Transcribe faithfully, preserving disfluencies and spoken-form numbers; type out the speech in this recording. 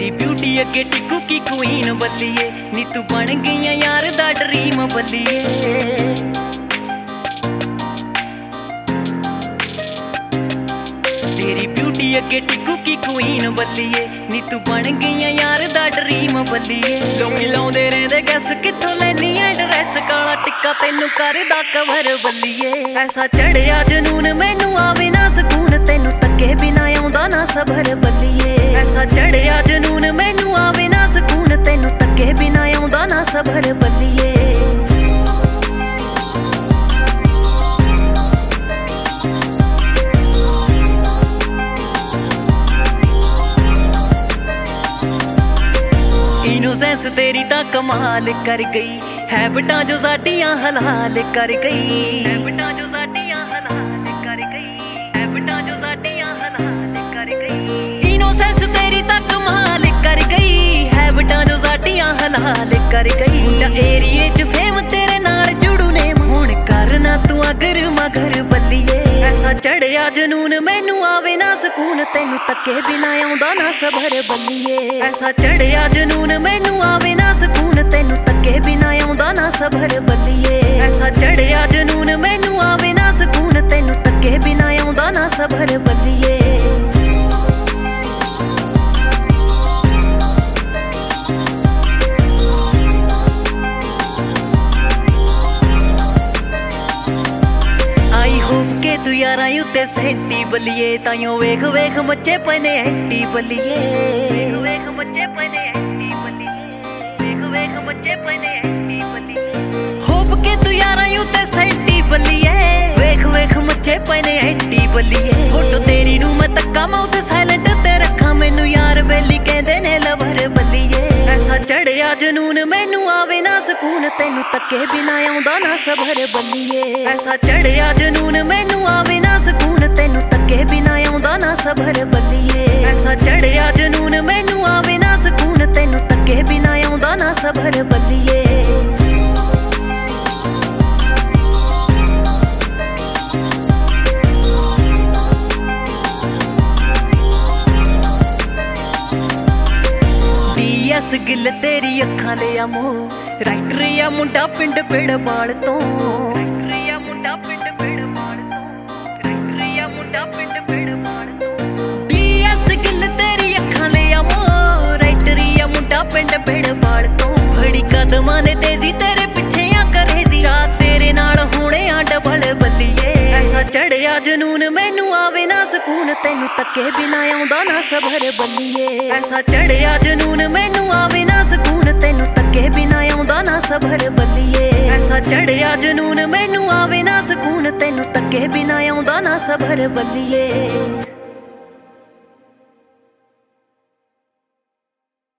तेरी ब्यूटी अगे टिकू की क्वीन बल्लिए नी तू बन गई यार दा ड्रीम बल्लिए। तेरी ब्यूटी अगे टिकू की क्वीन बल्लिए नी तू बन गई यार दा ड्रीम बल्लिए। लोकी लाउंदे रहंदे गैस कित्थों लैनी एड्रैस काला टिक्का तैनू करदा कवर बल्लिए। ऐसा चढ़िया जनून मैनू आवे ना सकून तैनू तक्के बिना आउंदा ना सबर बल्लिए। ऐसा चढ़िया जनून मैनू आवे ना सकून तैनू तक्के बिना आउंदा ना सबर बल्लिए। इनोसेंस तेरी ता कमाल कर गई हैबिटां जो साडियां हलाल कर गई। हैबिटां जो साडियां हलाल कर गई हैबिटां जो साडियां हलाल कर गई। इनोसेंस तेरी ता कमाल कर गई हैबिटां जो साडियां हलाल कर गई। एरिए च फेम तेरे नाल जुड़ू ने हुण करना तू अगर मगर बल्लिए। ऐसा चढ़िया जनून मैनू आवे ना सकून तैनू तक्के बिना आउंदा ना सबर बल्लिए। ऐसा चढ़िया जनून मैनू आवे ना सकून तैनू तक्के बिना आउंदा ना सबर बल्लिए। ऐसा चढ़िया जनून मैनू आवे ना सकून तैनू तक्के बिना आउंदा ना सबर बल्लिए। के तू यारा उत्ते सेंटी बल्लिए ताइयों वेख वेख मच्चे पने हैंटी बल्लिए। वेख मच्चे पने हैंटी बल्लिए वेख वेख मच्चे पने हैंटी बल्लिए। होप के तू यारा उत्ते सेंटी बल्लिए वेख वेख मच्चे पने हैंटी बल्लिए। फोटो तेरी नू मैं तक्का माउथ साइलेंट ते रखा मैनू यार बेली कहंदे ने लवर बल्लिए। ऐसा चढ़िया जनून मैनू आवे ना सकून तैनू तक्के बिना आउंदा ना सबर बल्लिए। ऐसा चढ़िया जनून मैनू आवे ना सकून तैनू तक्के बिना आउंदा ना सबर बल्लिए। ऐसा चढ़िया जनून मैनू आवे ना सकून तैनू तक्के बिना आउंदा ना सबर बल्लिए। एस गिल तेरी अखां ले आ मोह राइटर या मुंडा पिंड पिड़बाल तो। राइटर या मुंडा पिंड पिड़बाल तो राइटर या मुंडा पिंड पिड़बाल तो। डी एस गिल तेरी अखां ले आ मोह राइटर या मुंडा पिंड पिड़बाल तो। बड़ी कदमां ने तेजी तेरे पिछे आ करेजी चा तेरे नाल होणे आ डबल बल्लिए। ऐसा चढ़िया जनून मैनू आवे ना सकून तैनू तक्के बिना आउंदा ना सबर बल्लिए। ऐसा चढ़िया जनून मैनू आवे ना सकून तैनू तक्के बिना आउंदा ना सबर बल्लिए। ऐसा चढ़िया जनून मैनू आवे ना सकून तैनू तक्के बिना आउंदा ना सबर बल्लिए।